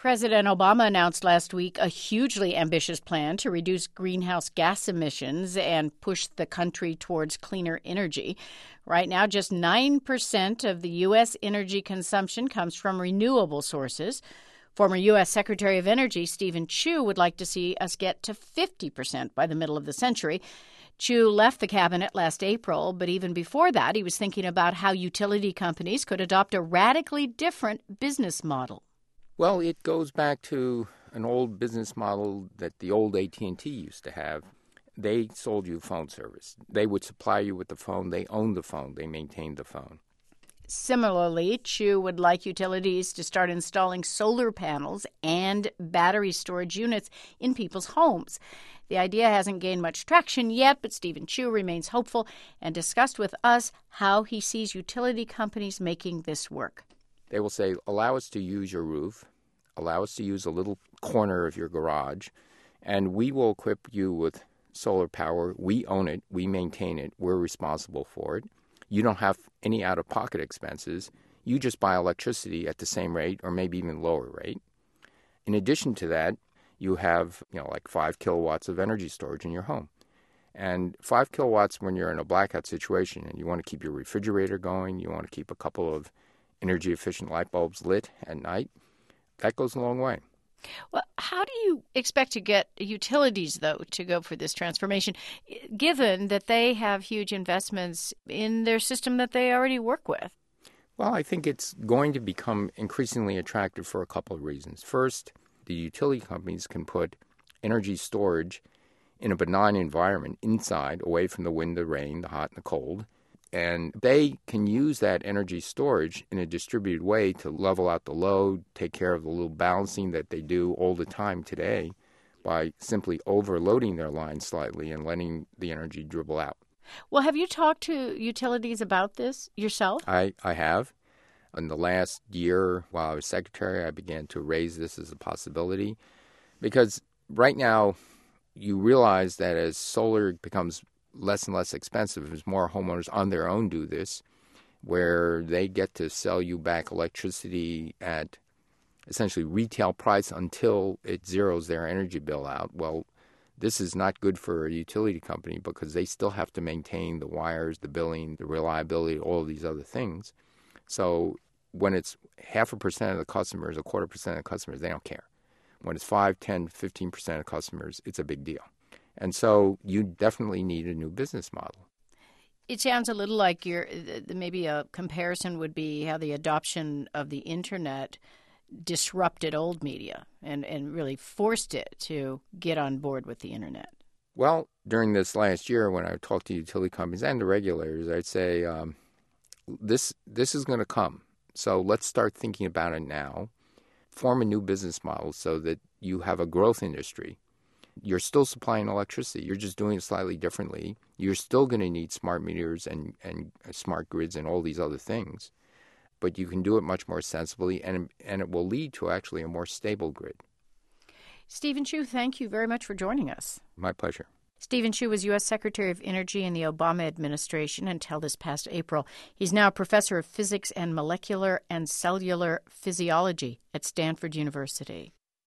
President Obama announced last week a hugely ambitious plan to reduce greenhouse gas emissions and push the country towards cleaner energy. Right now, just 9% of the U.S. energy consumption comes from renewable sources. Former U.S. Secretary of Energy Steven Chu would like to see us get to 50% by the middle of the century. Chu left the cabinet last April, but even before that, he was thinking about how utility companies could adopt a radically different business model. Well, it goes back to an old business model that the old AT&T used to have. They sold you phone service. They would supply you with the phone. They owned the phone. They maintained the phone. Similarly, Chu would like utilities to start installing solar panels and battery storage units in people's homes. The idea hasn't gained much traction yet, but Steven Chu remains hopeful and discussed with us how he sees utility companies making this work. They will say, allow us to use your roof, allow us to use a little corner of your garage, and we will equip you with solar power. We own it. We maintain it. We're responsible for it. You don't have any out-of-pocket expenses. You just buy electricity at the same rate or maybe even lower rate. In addition to that, you have, like 5 kilowatts of energy storage in your home. And 5 kilowatts when you're in a blackout situation and you want to keep your refrigerator going, you want to keep a couple of energy-efficient light bulbs lit at night, that goes a long way. Well, how do you expect to get utilities, though, to go for this transformation, given that they have huge investments in their system that they already work with? Well, I think it's going to become increasingly attractive for a couple of reasons. First, the utility companies can put energy storage in a benign environment inside, away from the wind, the rain, the hot and the cold. And they can use that energy storage in a distributed way to level out the load, take care of the little balancing that they do all the time today by simply overloading their lines slightly and letting the energy dribble out. Well, have you talked to utilities about this yourself? I have. In the last year, while I was secretary, I began to raise this as a possibility because right now you realize that as solar becomes less and less expensive as more homeowners on their own do this, where they get to sell you back electricity at essentially retail price until it zeroes their energy bill out. Well, this is not good for a utility company because they still have to maintain the wires, the billing, the reliability, all of these other things. So when it's 0.5% of the customers, 0.25% of the customers, they don't care. When it's 5, 10, 15% of customers, it's a big deal. And so you definitely need a new business model. It sounds a little like maybe a comparison would be how the adoption of the Internet disrupted old media and really forced it to get on board with the Internet. Well, during this last year when I talked to utility companies and the regulators, I'd say this is going to come. So let's start thinking about it now. Form a new business model so that you have a growth industry. You're still supplying electricity. You're just doing it slightly differently. You're still going to need smart meters and smart grids and all these other things. But you can do it much more sensibly, and it will lead to actually a more stable grid. Steven Chu, thank you very much for joining us. My pleasure. Steven Chu was U.S. Secretary of Energy in the Obama administration until this past April. He's now a professor of physics and molecular and cellular physiology at Stanford University.